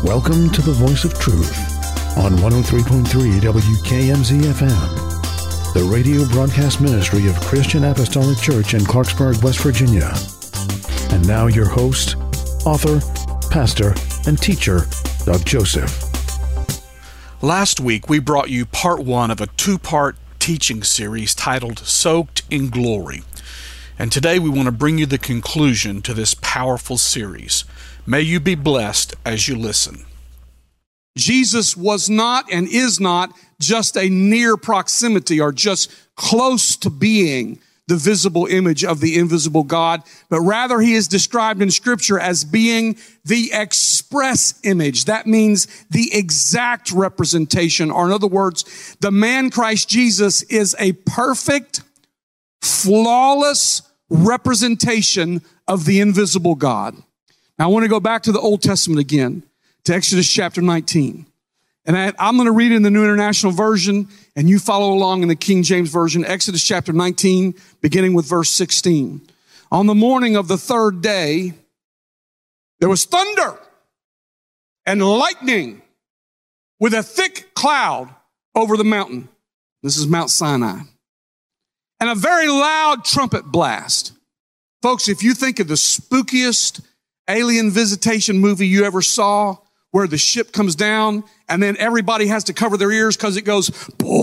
Welcome to the Voice of Truth on 103.3 WKMZ FM, the radio broadcast ministry of Christian Apostolic Church in Clarksburg, West Virginia. And now your host, author, pastor, and teacher, Doug Joseph. Last week, we brought you part one of a two-part teaching series titled Soaked in Glory. And today we want to bring you the conclusion to this powerful series. May you be blessed as you listen. Jesus was not and is not just a near proximity or just close to being the visible image of the invisible God, but rather he is described in Scripture as being the express image. That means the exact representation, or in other words, the man Christ Jesus is a perfect, flawless representation of the invisible God. Now, I want to go back to the Old Testament again, to Exodus chapter 19. And I'm going to read it in the New International Version, and you follow along in the King James Version. Exodus chapter 19, beginning with verse 16. On the morning of the third day, there was thunder and lightning with a thick cloud over the mountain. This is Mount Sinai. And a very loud trumpet blast. Folks, if you think of the spookiest alien visitation movie you ever saw, where the ship comes down and then everybody has to cover their ears because it goes,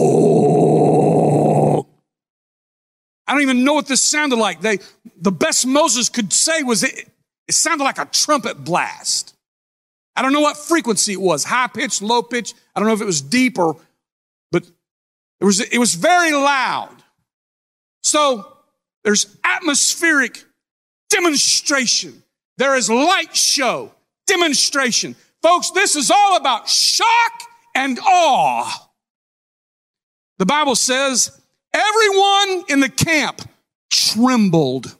boom. I don't even know what this sounded like. The best Moses could say was it sounded like a trumpet blast. I don't know what frequency it was, high pitch, low pitch. I don't know if it was deep but it was very loud. So there's atmospheric demonstration. There is light show, demonstration. Folks, this is all about shock and awe. The Bible says everyone in the camp trembled.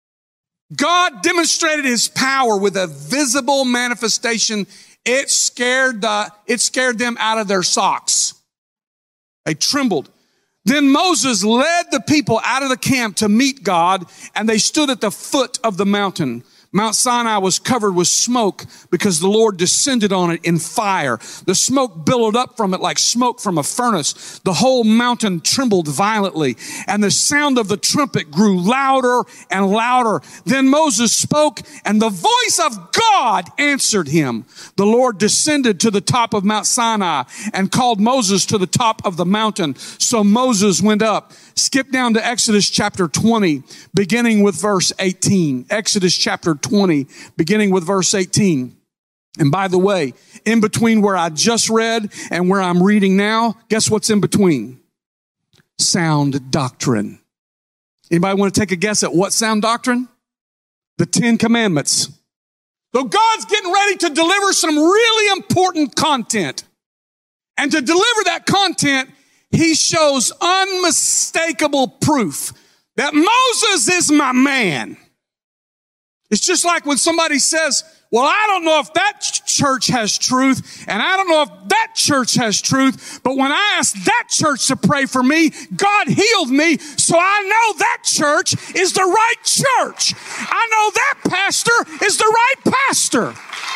God demonstrated his power with a visible manifestation. It scared them out of their socks. They trembled. Then Moses led the people out of the camp to meet God, and they stood at the foot of the mountain. Mount Sinai was covered with smoke because the Lord descended on it in fire. The smoke billowed up from it like smoke from a furnace. The whole mountain trembled violently, and the sound of the trumpet grew louder and louder. Then Moses spoke, and the voice of God answered him. The Lord descended to the top of Mount Sinai and called Moses to the top of the mountain. So Moses went up. Skip down to Exodus chapter 20, beginning with verse 18. Exodus chapter 20, beginning with verse 18. And by the way, in between where I just read and where I'm reading now, guess what's in between? Sound doctrine. Anybody want to take a guess at what sound doctrine? The 10 Commandments. So God's getting ready to deliver some really important content. And to deliver that content, he shows unmistakable proof that Moses is my man. It's just like when somebody says, well, I don't know if that church has truth, and I don't know if that church has truth, but when I asked that church to pray for me, God healed me, so I know that church is the right church. I know that pastor is the right pastor.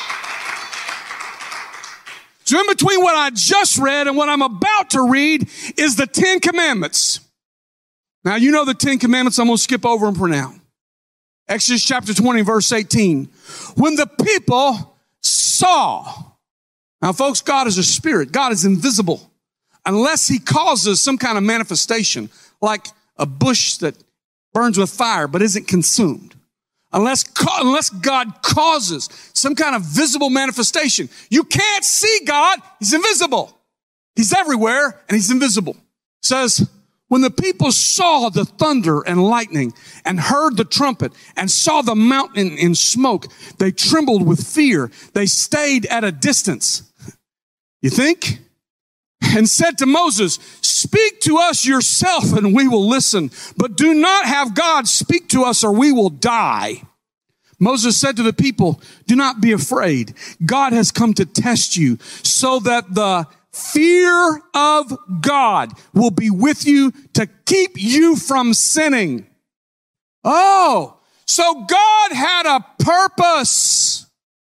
So in between what I just read and what I'm about to read is the 10 Commandments. Now, you know the 10 Commandments. I'm going to skip over them for now. Exodus chapter 20, verse 18. When the people saw. Now, folks, God is a spirit. God is invisible. Unless he causes some kind of manifestation, like a bush that burns with fire but isn't consumed. Unless God causes some kind of visible manifestation. You can't see God. He's invisible. He's everywhere, and he's invisible. It says, when the people saw the thunder and lightning and heard the trumpet and saw the mountain in smoke, they trembled with fear. They stayed at a distance. You think? And said to Moses, speak to us yourself and we will listen, but do not have God speak to us or we will die. Moses said to the people, do not be afraid. God has come to test you so that the fear of God will be with you to keep you from sinning. Oh, so God had a purpose.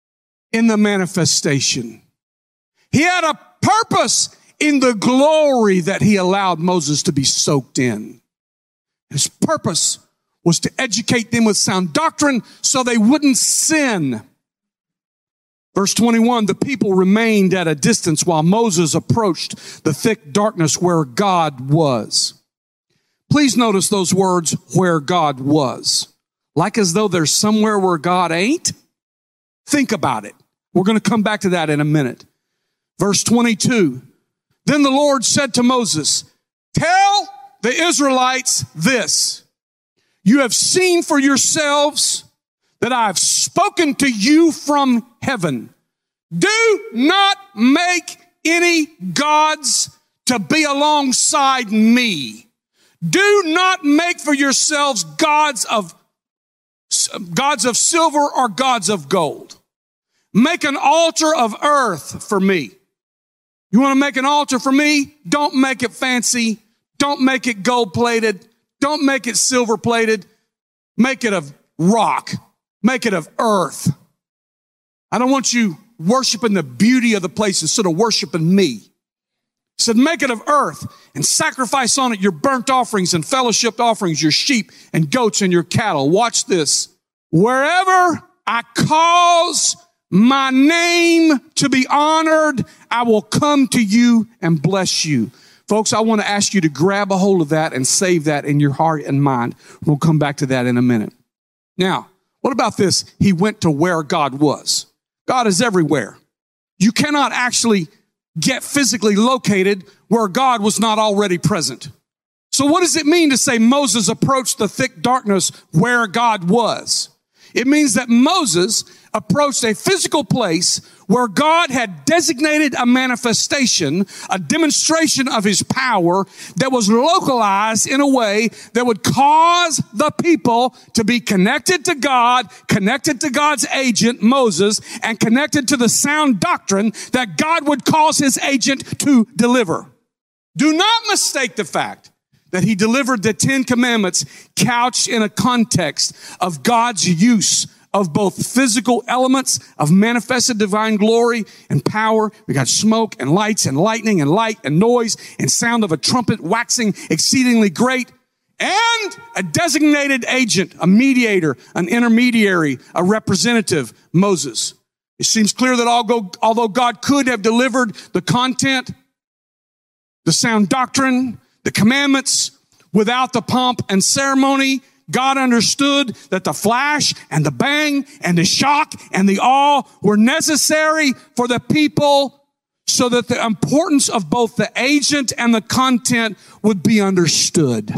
in the manifestation. He had a purpose in the glory that he allowed Moses to be soaked in. His purpose was to educate them with sound doctrine so they wouldn't sin. Verse 21, the people remained at a distance while Moses approached the thick darkness where God was. Please notice those words, where God was. Like as though there's somewhere where God ain't. Think about it. We're going to come back to that in a minute. Verse 22, then the Lord said to Moses, tell the Israelites this. You have seen for yourselves that I have spoken to you from heaven. Do not make any gods to be alongside me. Do not make for yourselves gods of silver or gods of gold. Make an altar of earth for me. You want to make an altar for me? Don't make it fancy. Don't make it gold-plated. Don't make it silver-plated. Make it of rock. Make it of earth. I don't want you worshiping the beauty of the place instead of worshiping me. He said, make it of earth and sacrifice on it your burnt offerings and fellowship offerings, your sheep and goats and your cattle. Watch this. Wherever I cause my name to be honored, I will come to you and bless you. Folks, I want to ask you to grab a hold of that and save that in your heart and mind. We'll come back to that in a minute. Now, what about this? He went to where God was. God is everywhere. You cannot actually get physically located where God was not already present. So what does it mean to say Moses approached the thick darkness where God was? It means that Moses approached a physical place where God had designated a manifestation, a demonstration of his power that was localized in a way that would cause the people to be connected to God, connected to God's agent, Moses, and connected to the sound doctrine that God would cause his agent to deliver. Do not mistake the fact that he delivered the 10 commandments couched in a context of God's use of both physical elements of manifested divine glory and power. We got smoke and lights and lightning and light and noise and sound of a trumpet waxing exceedingly great, and a designated agent, a mediator, an intermediary, a representative, Moses. It seems clear that although God could have delivered the content, the sound doctrine, the commandments without the pomp and ceremony, God understood that the flash and the bang and the shock and the awe were necessary for the people so that the importance of both the agent and the content would be understood.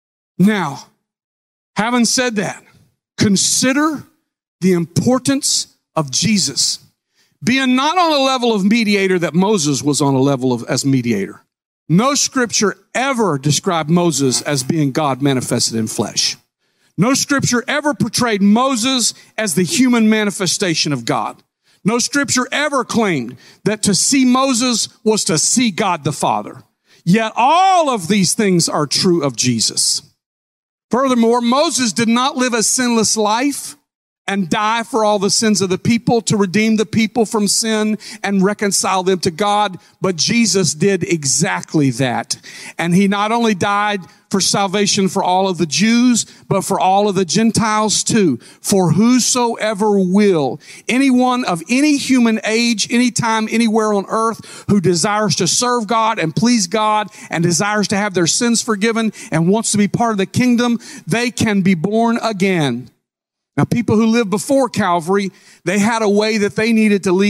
Now, having said that, consider the importance of Jesus being not on a level of mediator that Moses was on a level of as mediator. No scripture ever described Moses as being God manifested in flesh. No scripture ever portrayed Moses as the human manifestation of God. No scripture ever claimed that to see Moses was to see God the Father. Yet all of these things are true of Jesus. Furthermore, Moses did not live a sinless life and die for all the sins of the people to redeem the people from sin and reconcile them to God. But Jesus did exactly that. And he not only died for salvation for all of the Jews, but for all of the Gentiles too. For whosoever will, anyone of any human age, anytime, anywhere on earth who desires to serve God and please God and desires to have their sins forgiven and wants to be part of the kingdom, they can be born again. Now, people who lived before Calvary, they had a way that they needed to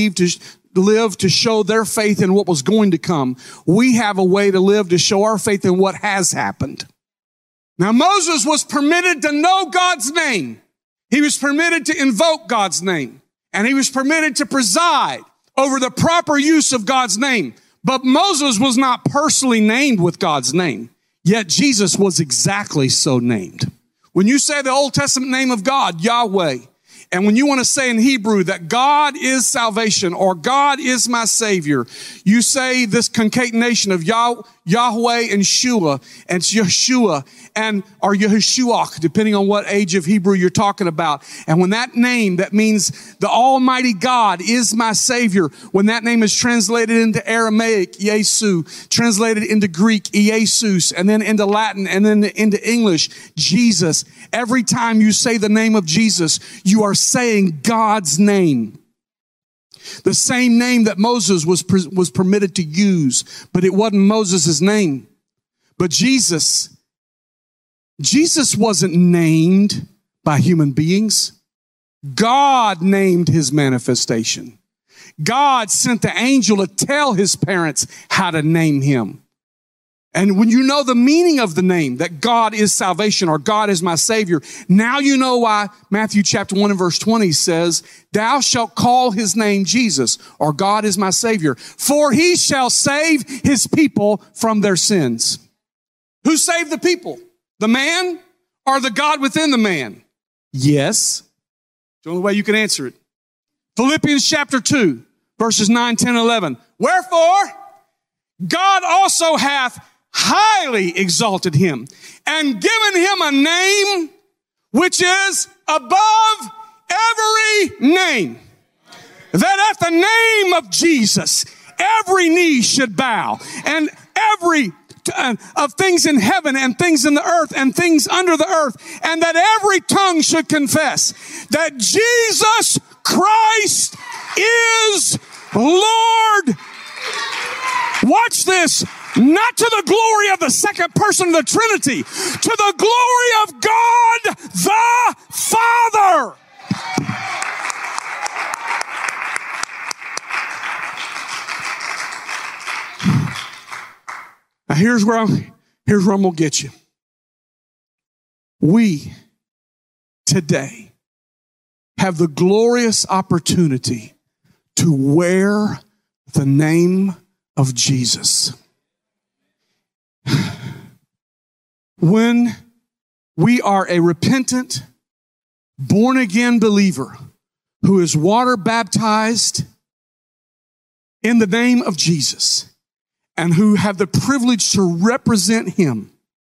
live to show their faith in what was going to come. We have a way to live to show our faith in what has happened. Now, Moses was permitted to know God's name. He was permitted to invoke God's name. And he was permitted to preside over the proper use of God's name. But Moses was not personally named with God's name. Yet Jesus was exactly so named. When you say the Old Testament name of God, Yahweh, and when you want to say in Hebrew that God is salvation or God is my Savior, you say this concatenation of Yahweh and Shua, and Yeshua, or Yeshuach, depending on what age of Hebrew you're talking about. And when that name, that means the Almighty God is my Savior. When that name is translated into Aramaic, Yesu, translated into Greek, Jesus, and then into Latin, and then into English, Jesus. Every time you say the name of Jesus, you are saying God's name. The same name that Moses was permitted to use, but it wasn't Moses' name. But Jesus wasn't named by human beings. God named his manifestation. God sent the angel to tell his parents how to name him. And when you know the meaning of the name, that God is salvation or God is my Savior, now you know why Matthew chapter 1 and verse 20 says, thou shalt call his name Jesus, or God is my Savior, for he shall save his people from their sins. Who saved the people? The man or the God within the man? Yes. The only way you can answer it. Philippians chapter 2, verses 9, 10, 11. Wherefore, God also hath highly exalted him and given him a name which is above every name, that at the name of Jesus every knee should bow, and every of things in heaven and things in the earth and things under the earth, and that every tongue should confess that Jesus Christ is Lord. Watch this. Not to the glory of the second person of the Trinity, to the glory of God the Father. Now here's where I'm going to get you. We today have the glorious opportunity to wear the name of Jesus. When we are a repentant, born-again believer who is water baptized in the name of Jesus and who have the privilege to represent him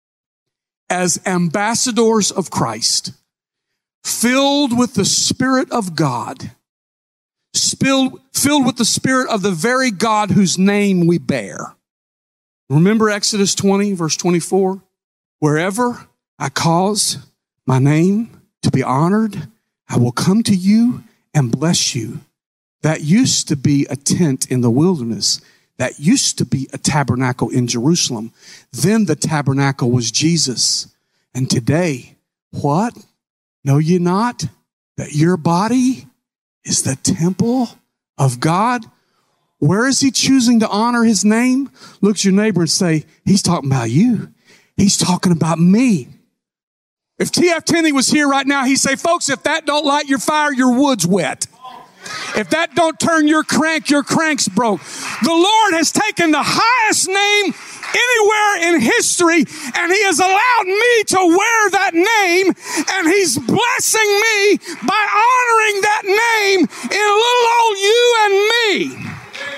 as ambassadors of Christ, filled with the Spirit of God, filled with the Spirit of the very God whose name we bear. Remember Exodus 20, verse 24? Wherever I cause my name to be honored, I will come to you and bless you. That used to be a tent in the wilderness. That used to be a tabernacle in Jerusalem. Then the tabernacle was Jesus. And today, what? Know ye not that your body is the temple of God? Where is he choosing to honor his name? Look at your neighbor and say, he's talking about you. He's talking about me. If T.F. Tenney was here right now, he'd say, folks, if that don't light your fire, your wood's wet. If that don't turn your crank's broke. The Lord has taken the highest name anywhere in history, and he has allowed me to wear that name, and he's blessing me by honoring that name in little old you and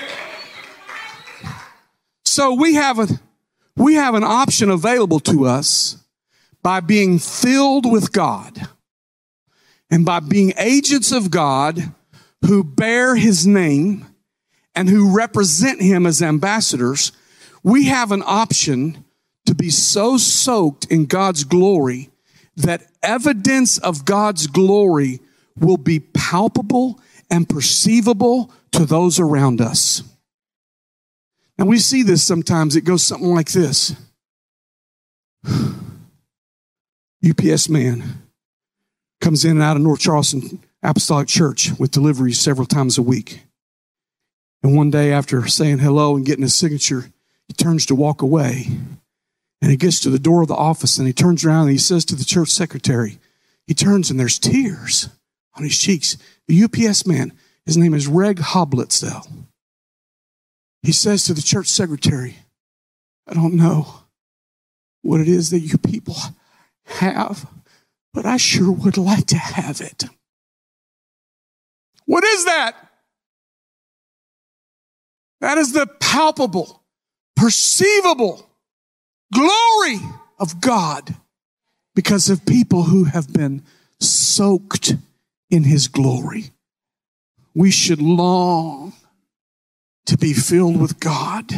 me. So we have an option available to us by being filled with God and by being agents of God who bear his name and who represent him as ambassadors. We have an option to be so soaked in God's glory that evidence of God's glory will be palpable and perceivable to those around us. Now we see this sometimes. It goes something like this. UPS man comes in and out of North Charleston Apostolic Church with deliveries several times a week. And one day after saying hello and getting his signature, he turns to walk away. And he gets to the door of the office and he turns around and he says to the church secretary, he turns and there's tears on his cheeks. The UPS man, his name is Reg Hoblitzel. He says to the church secretary, I don't know what it is that you people have, but I sure would like to have it. What is that? That is the palpable, perceivable glory of God because of people who have been soaked in His glory. We should long to be filled with God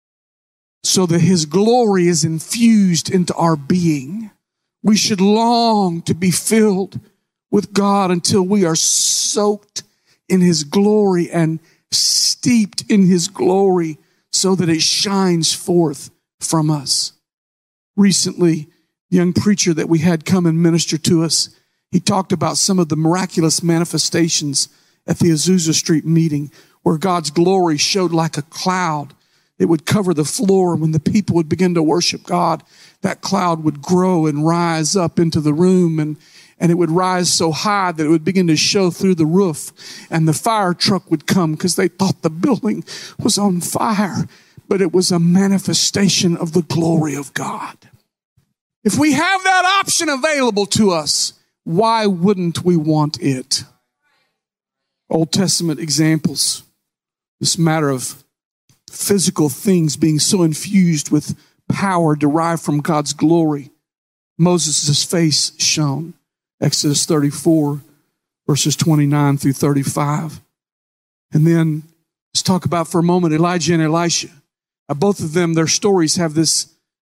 so that His glory is infused into our being. We should long to be filled with God until we are soaked in His glory and steeped in His glory so that it shines forth from us. Recently, the young preacher that we had come and minister to us, he talked about some of the miraculous manifestations at the Azusa Street meeting where God's glory showed like a cloud. It would cover the floor. When the people would begin to worship God, that cloud would grow and rise up into the room, and it would rise so high that it would begin to show through the roof, and the fire truck would come because they thought the building was on fire, but it was a manifestation of the glory of God. If we have that option available to us, why wouldn't we want it? Old Testament examples, this matter of physical things being so infused with power derived from God's glory. Moses' face shone. Exodus 34, verses 29 through 35. And then let's talk about for a moment Elijah and Elisha. Both of them, their stories have this,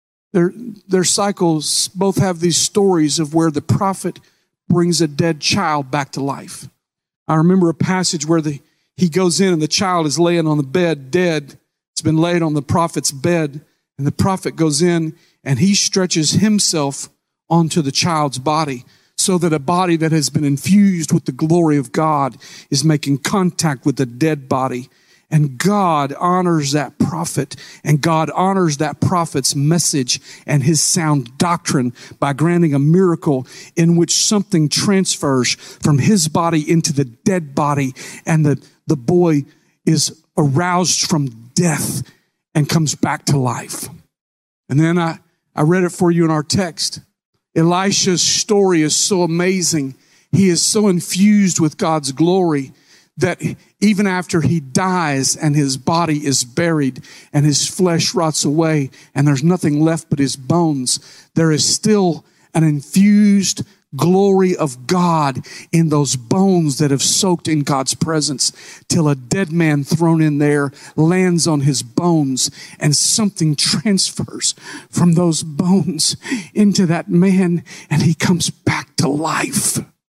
their cycles both have these stories of where the prophet brings a dead child back to life. I remember a passage where he goes in and the child is laying on the bed dead. It's been laid on the prophet's bed, and the prophet goes in and he stretches himself onto the child's body so that a body that has been infused with the glory of God is making contact with the dead body. And God honors that prophet, and God honors that prophet's message and his sound doctrine by granting a miracle in which something transfers from his body into the dead body, and the boy is aroused from death and comes back to life. And then I read it for you in our text. Elisha's story is so amazing. He is so infused with God's glory that even after he dies and his body is buried and his flesh rots away and there's nothing left but his bones, there is still an infused glory of God in those bones that have soaked in God's presence till a dead man thrown in there lands on his bones and something transfers from those bones into that man and he comes back to life.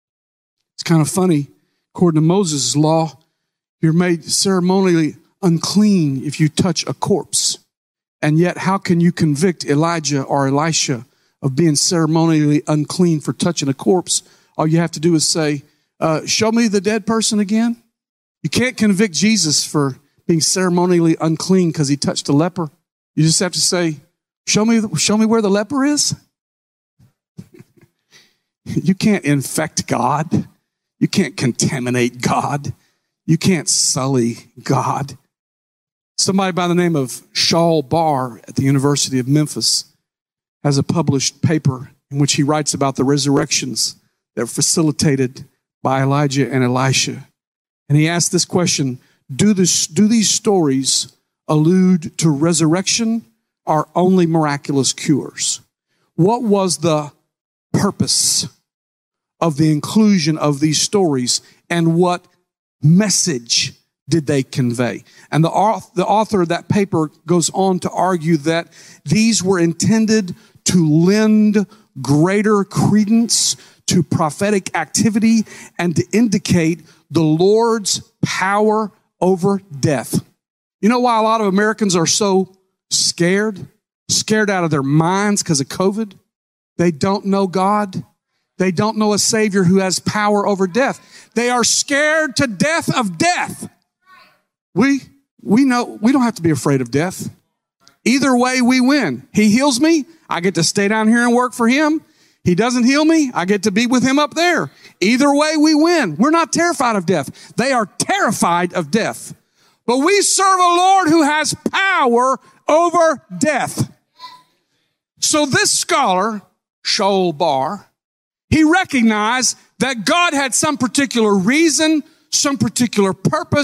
It's kind of funny. According to Moses' law, you're made ceremonially unclean if you touch a corpse. And yet, how can you convict Elijah or Elisha of being ceremonially unclean for touching a corpse? All you have to do is say, show me the dead person again. You can't convict Jesus for being ceremonially unclean because he touched a leper. You just have to say, show me where the leper is. You can't infect God. You can't contaminate God. You can't sully God. Somebody by the name of Shaul Barr at the University of Memphis has a published paper in which he writes about the resurrections that were facilitated by Elijah and Elisha. And he asked this question, do these stories allude to resurrection or only miraculous cures? What was the purpose of the inclusion of these stories, and what message did they convey? And the author of that paper goes on to argue that these were intended to lend greater credence to prophetic activity and to indicate the Lord's power over death. You know why a lot of Americans are so scared out of their minds because of COVID? They don't know God. They don't know a Savior who has power over death. They are scared to death of death. We know we don't have to be afraid of death. Either way, we win. He heals me, I get to stay down here and work for him. He doesn't heal me, I get to be with him up there. Either way, we win. We're not terrified of death. They are terrified of death. But we serve a Lord who has power over death. So this scholar, Shaul Barr, he recognized that God had some particular reason, some particular purpose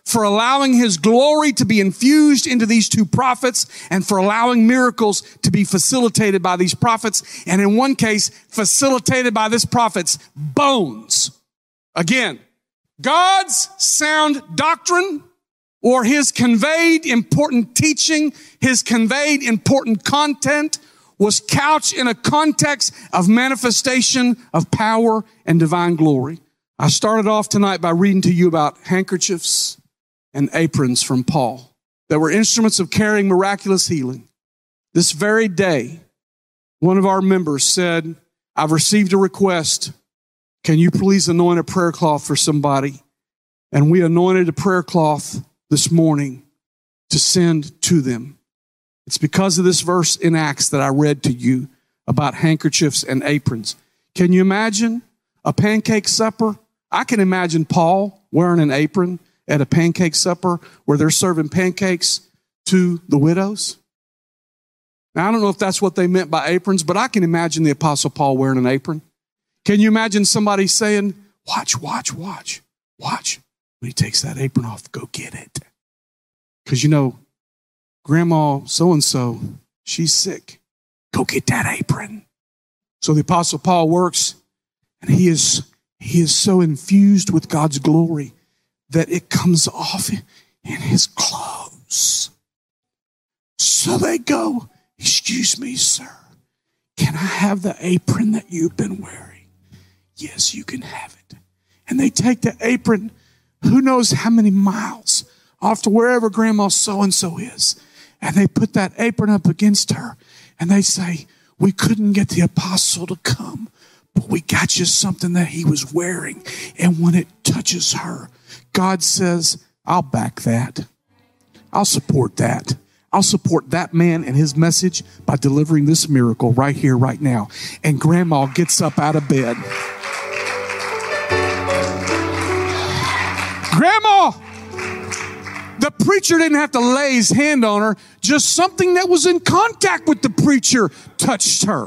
for allowing his glory to be infused into these two prophets and for allowing miracles to be facilitated by these prophets. And in one case, facilitated by this prophet's bones. Again, God's sound doctrine or his conveyed important teaching, his conveyed important content was couched in a context of manifestation of power and divine glory. I started off tonight by reading to you about handkerchiefs and aprons from Paul that were instruments of carrying miraculous healing. This very day, one of our members said, I've received a request. Can you please anoint a prayer cloth for somebody? And we anointed a prayer cloth this morning to send to them. It's because of this verse in Acts that I read to you about handkerchiefs and aprons. Can you imagine a pancake supper? I can imagine Paul wearing an apron at a pancake supper where they're serving pancakes to the widows. Now, I don't know if that's what they meant by aprons, but I can imagine the Apostle Paul wearing an apron. Can you imagine somebody saying, watch. When he takes that apron off, go get it. Because, Grandma so-and-so, she's sick. Go get that apron. So the Apostle Paul works, and he is so infused with God's glory that it comes off in his clothes. So they go, excuse me, sir, can I have the apron that you've been wearing? Yes, you can have it. And they take the apron, who knows how many miles, off to wherever Grandma so-and-so is. And they put that apron up against her. And they say, we couldn't get the apostle to come, but we got you something that he was wearing. And when it touches her, God says, I'll back that. I'll support that. I'll support that man and his message by delivering this miracle right here, right now. And Grandma gets up out of bed. Grandma! The preacher didn't have to lay his hand on her. Just something that was in contact with the preacher touched her.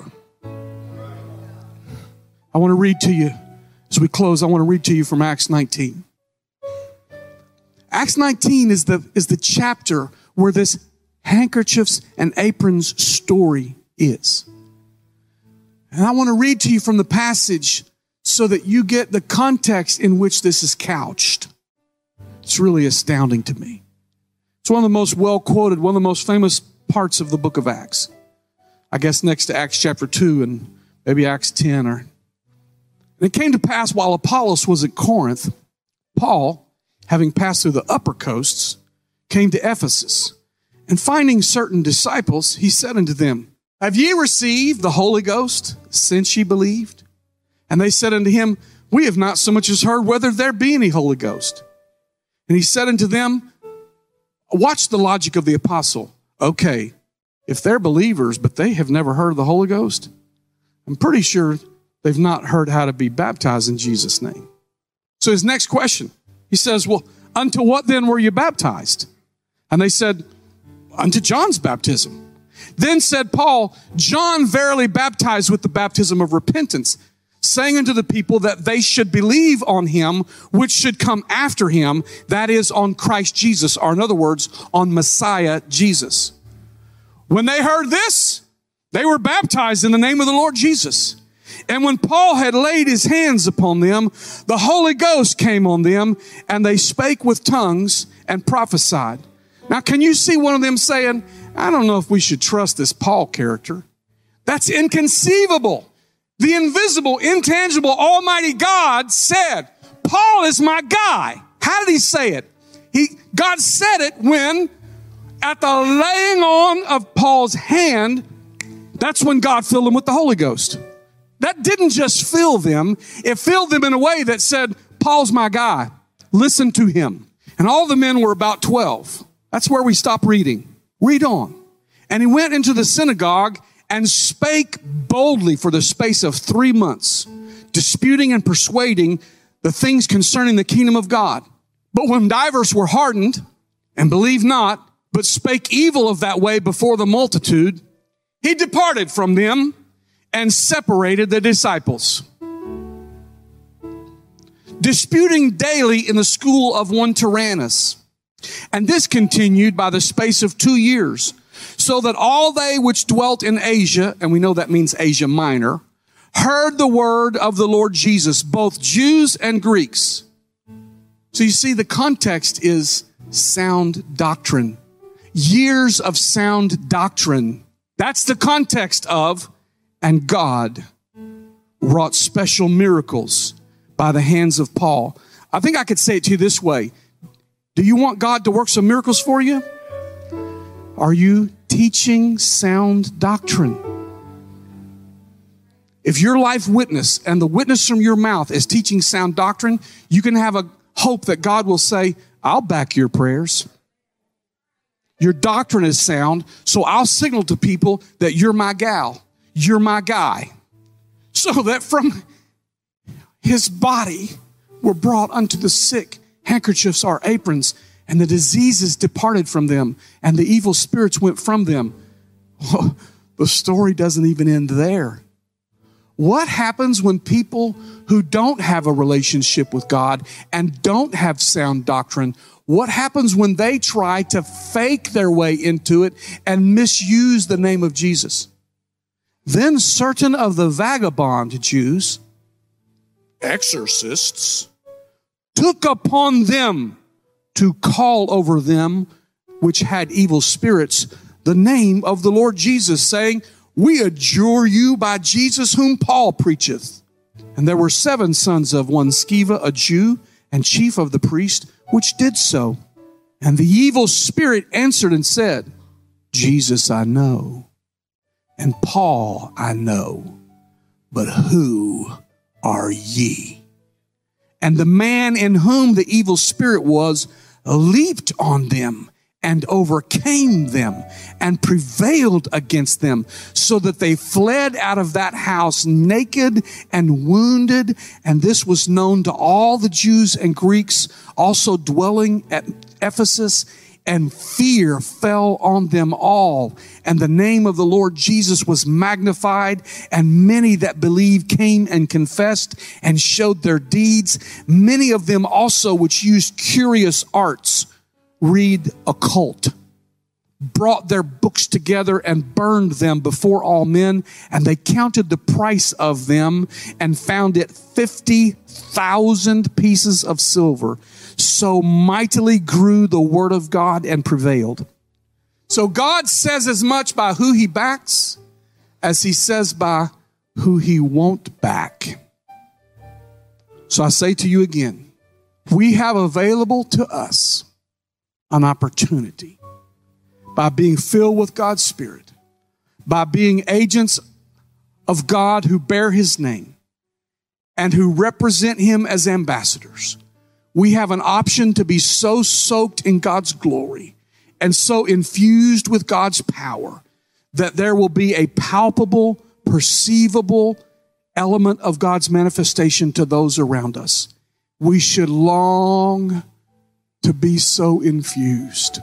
I want to read to you, as we close, I want to read to you from Acts 19. Acts 19 is the chapter where this handkerchiefs and aprons story is. And I want to read to you from the passage so that you get the context in which this is couched. It's really astounding to me. It's one of the most well-quoted, one of the most famous parts of the book of Acts. I guess next to Acts chapter 2 and maybe Acts 10. And it came to pass while Apollos was at Corinth, Paul, having passed through the upper coasts, came to Ephesus. And finding certain disciples, he said unto them, have ye received the Holy Ghost since ye believed? And they said unto him, we have not so much as heard whether there be any Holy Ghost. And he said unto them, watch the logic of the apostle. Okay, if they're believers, but they have never heard of the Holy Ghost, I'm pretty sure they've not heard how to be baptized in Jesus' name. So his next question, he says, well, unto what then were you baptized? And they said, unto John's baptism. Then said Paul, John verily baptized with the baptism of repentance, saying unto the people that they should believe on him which should come after him, that is, on Christ Jesus, or in other words, on Messiah Jesus. When they heard this, they were baptized in the name of the Lord Jesus. And when Paul had laid his hands upon them, the Holy Ghost came on them, and they spake with tongues and prophesied. Now, can you see one of them saying, I don't know if we should trust this Paul character? That's inconceivable. The invisible, intangible, almighty God said, Paul is my guy. How did he say it? God said it when, at the laying on of Paul's hand, that's when God filled him with the Holy Ghost. That didn't just fill them. It filled them in a way that said, Paul's my guy. Listen to him. And all the men were about 12. That's where we stop reading. Read on. And he went into the synagogue and spake boldly for the space of 3 months, disputing and persuading the things concerning the kingdom of God. But when divers were hardened and believed not, but spake evil of that way before the multitude, he departed from them and separated the disciples. Disputing daily in the school of one Tyrannus, And this continued by the space of 2 years, so that all they which dwelt in Asia, and we know that means Asia Minor, heard the word of the Lord Jesus, both Jews and Greeks. So you see, the context is sound doctrine. Years of sound doctrine. That's the context of, and God wrought special miracles by the hands of Paul. I think I could say it to you this way. Do you want God to work some miracles for you? Are you teaching sound doctrine? If your life witness and the witness from your mouth is teaching sound doctrine, you can have a hope that God will say, I'll back your prayers. Your doctrine is sound, so I'll signal to people that you're my gal, you're my guy. So that from his body were brought unto the sick handkerchiefs or aprons, and the diseases departed from them, and the evil spirits went from them. Oh, the story doesn't even end there. What happens when people who don't have a relationship with God and don't have sound doctrine, what happens when they try to fake their way into it and misuse the name of Jesus? Then certain of the vagabond Jews, exorcists, took upon them to call over them which had evil spirits the name of the Lord Jesus, saying, we adjure you by Jesus whom Paul preacheth. And there were 7 sons of one Sceva, a Jew, and chief of the priest, which did so. And the evil spirit answered and said, Jesus I know, and Paul I know, but who are ye? And the man in whom the evil spirit was leaped on them and overcame them and prevailed against them, so that they fled out of that house naked and wounded. And this was known to all the Jews and Greeks also dwelling at Ephesus. And fear fell on them all. And the name of the Lord Jesus was magnified. And many that believed came and confessed and showed their deeds. Many of them also which used curious arts, read occult, brought their books together and burned them before all men. And they counted the price of them and found it 50,000 pieces of silver. So mightily grew the word of God and prevailed. So God says as much by who he backs as he says by who he won't back. So I say to you again, we have available to us an opportunity by being filled with God's Spirit, by being agents of God who bear his name and who represent him as ambassadors. We have an option to be so soaked in God's glory and so infused with God's power that there will be a palpable, perceivable element of God's manifestation to those around us. We should long to be so infused.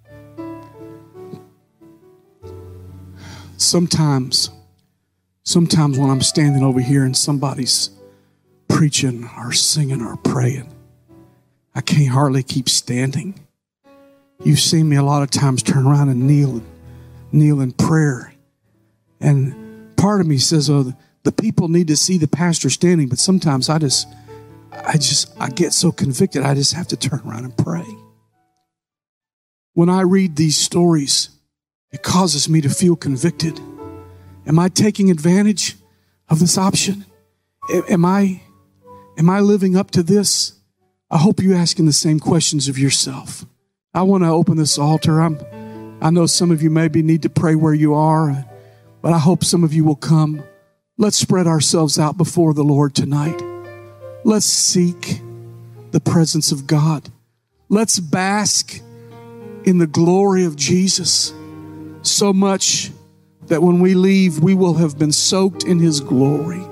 Sometimes when I'm standing over here and somebody's preaching or singing or praying, I can't hardly keep standing. You've seen me a lot of times turn around and kneel in prayer. And part of me says, oh, the people need to see the pastor standing, but sometimes I get so convicted, I just have to turn around and pray. When I read these stories, it causes me to feel convicted. Am I taking advantage of this option? Am I living up to this? I hope you're asking the same questions of yourself. I want to open this altar. I know some of you maybe need to pray where you are, but I hope some of you will come. Let's spread ourselves out before the Lord tonight. Let's seek the presence of God. Let's bask in the glory of Jesus so much that when we leave, we will have been soaked in his glory.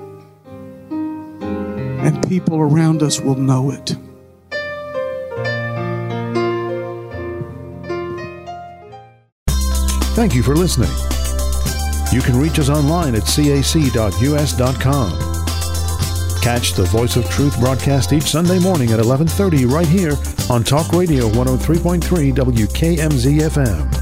And people around us will know it. Thank you for listening. You can reach us online at cac.us.com. Catch the Voice of Truth broadcast each Sunday morning at 11:30 right here on Talk Radio 103.3 WKMZ FM.